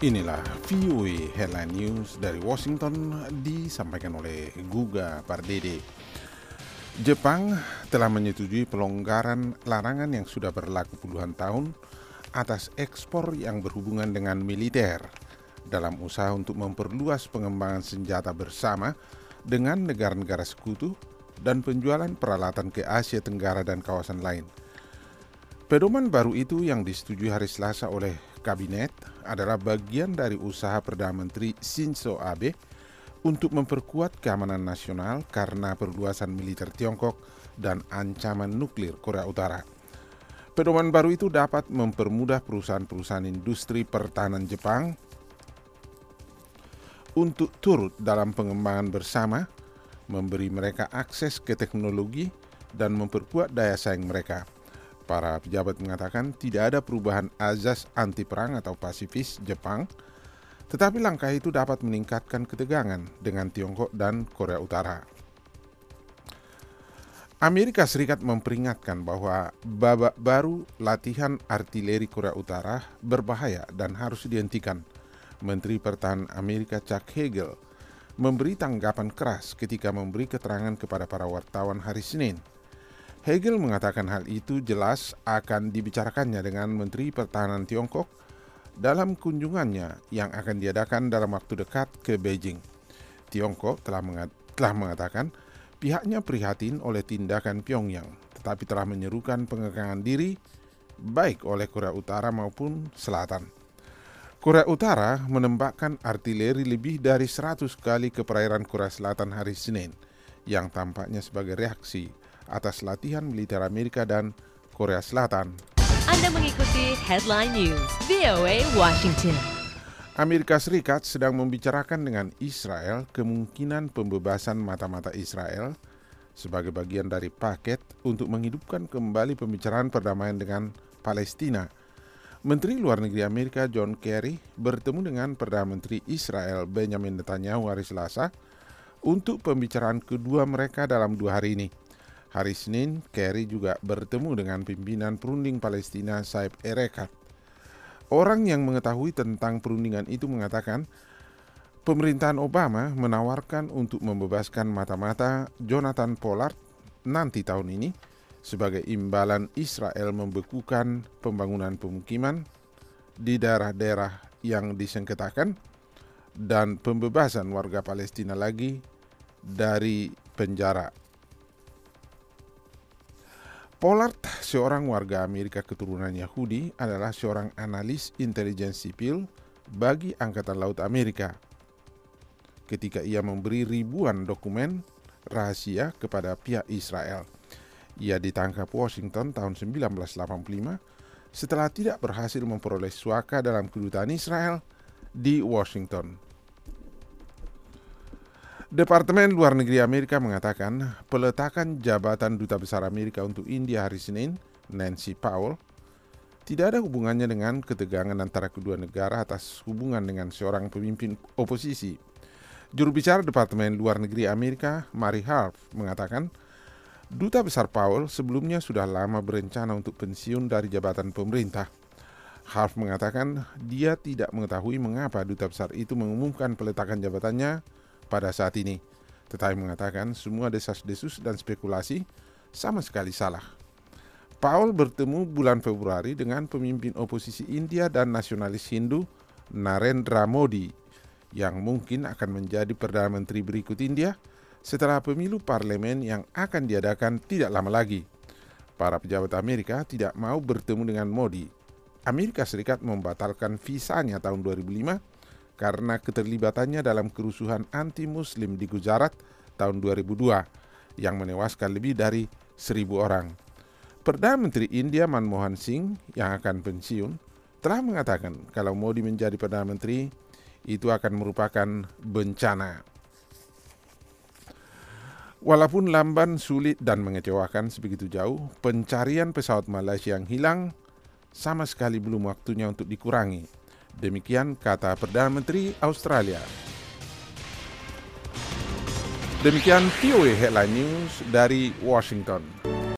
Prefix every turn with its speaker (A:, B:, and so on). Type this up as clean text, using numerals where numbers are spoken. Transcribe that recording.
A: Inilah VOA Headline News dari Washington disampaikan oleh Guga Pardede. Jepang telah menyetujui pelonggaran larangan yang sudah berlaku puluhan tahun atas ekspor yang berhubungan dengan militer dalam usaha untuk memperluas pengembangan senjata bersama dengan negara-negara sekutu dan penjualan peralatan ke Asia Tenggara dan kawasan lain. Pedoman baru itu yang disetujui hari Selasa oleh Kabinet adalah bagian dari usaha Perdana Menteri Shinzo Abe untuk memperkuat keamanan nasional karena perluasan militer Tiongkok dan ancaman nuklir Korea Utara. Pedoman baru itu dapat mempermudah perusahaan-perusahaan industri pertahanan Jepang untuk turut dalam pengembangan bersama, memberi mereka akses ke teknologi, dan memperkuat daya saing mereka. Para pejabat mengatakan tidak ada perubahan azas anti perang atau pasifis Jepang, tetapi langkah itu dapat meningkatkan ketegangan dengan Tiongkok dan Korea Utara. Amerika Serikat memperingatkan bahwa babak baru latihan artileri Korea Utara berbahaya dan harus dihentikan. Menteri Pertahanan Amerika Chuck Hagel memberi tanggapan keras ketika memberi keterangan kepada para wartawan hari Senin. Hagel mengatakan hal itu jelas akan dibicarakannya dengan Menteri Pertahanan Tiongkok dalam kunjungannya yang akan diadakan dalam waktu dekat ke Beijing. Tiongkok telah mengatakan pihaknya prihatin oleh tindakan Pyongyang, tetapi telah menyerukan pengekangan diri baik oleh Korea Utara maupun Selatan. Korea Utara menembakkan artileri lebih dari 100 kali ke perairan Korea Selatan hari Senin, yang tampaknya sebagai reaksi atas latihan militer Amerika dan Korea Selatan.
B: Anda mengikuti Headline News VOA Washington.
A: Amerika Serikat sedang membicarakan dengan Israel kemungkinan pembebasan mata-mata Israel sebagai bagian dari paket untuk menghidupkan kembali pembicaraan perdamaian dengan Palestina. Menteri Luar Negeri Amerika John Kerry bertemu dengan Perdana Menteri Israel Benjamin Netanyahu hari Selasa untuk pembicaraan kedua mereka dalam 2 hari ini. Hari Senin, Kerry juga bertemu dengan pimpinan perunding Palestina Saib Erekat. Orang yang mengetahui tentang perundingan itu mengatakan pemerintahan Obama menawarkan untuk membebaskan mata-mata Jonathan Pollard nanti tahun ini sebagai imbalan Israel membekukan pembangunan pemukiman di daerah-daerah yang disengketakan dan pembebasan warga Palestina lagi dari penjara. Pollard, seorang warga Amerika keturunan Yahudi, adalah seorang analis intelijen sipil bagi Angkatan Laut Amerika. Ketika ia memberi ribuan dokumen rahasia kepada pihak Israel, ia ditangkap Washington tahun 1985 setelah tidak berhasil memperoleh suaka dalam kedutaan Israel di Washington. Departemen Luar Negeri Amerika mengatakan peletakan jabatan Duta Besar Amerika untuk India hari Senin, Nancy Powell, tidak ada hubungannya dengan ketegangan antara kedua negara atas hubungan dengan seorang pemimpin oposisi. Juru bicara Departemen Luar Negeri Amerika, Mary Harf, mengatakan Duta Besar Powell sebelumnya sudah lama berencana untuk pensiun dari jabatan pemerintah. Harf mengatakan dia tidak mengetahui mengapa Duta Besar itu mengumumkan peletakan jabatannya pada saat ini, tetapi mengatakan semua desas-desus dan spekulasi sama sekali salah. Powell bertemu bulan Februari dengan pemimpin oposisi India dan nasionalis Hindu Narendra Modi yang mungkin akan menjadi Perdana Menteri berikut India setelah pemilu parlemen yang akan diadakan tidak lama lagi. Para pejabat Amerika tidak mau bertemu dengan Modi. Amerika Serikat membatalkan visanya tahun 2005 karena keterlibatannya dalam kerusuhan anti-muslim di Gujarat tahun 2002 yang menewaskan lebih dari 1.000 orang. Perdana Menteri India Manmohan Singh yang akan pensiun telah mengatakan kalau Modi menjadi Perdana Menteri itu akan merupakan bencana. Walaupun lamban, sulit, dan mengecewakan sebegitu jauh, pencarian pesawat Malaysia yang hilang sama sekali belum waktunya untuk dikurangi. Demikian kata Perdana Menteri Australia. Demikian VOA Headline News dari Washington.